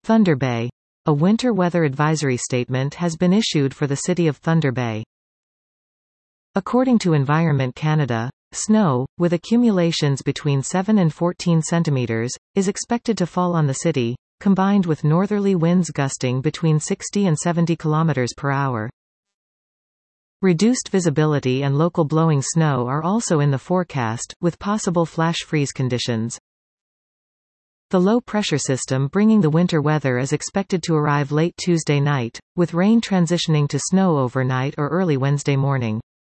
Thunder Bay. A winter weather advisory statement has been issued for the city of Thunder Bay. According to Environment Canada, snow, with accumulations between 7 and 14 centimeters, is expected to fall on the city, combined with northerly winds gusting between 60 and 70 kilometers per hour. Reduced visibility and local blowing snow are also in the forecast, with possible flash freeze conditions. The low-pressure system bringing the winter weather is expected to arrive late Tuesday night, with rain transitioning to snow overnight or early Wednesday morning.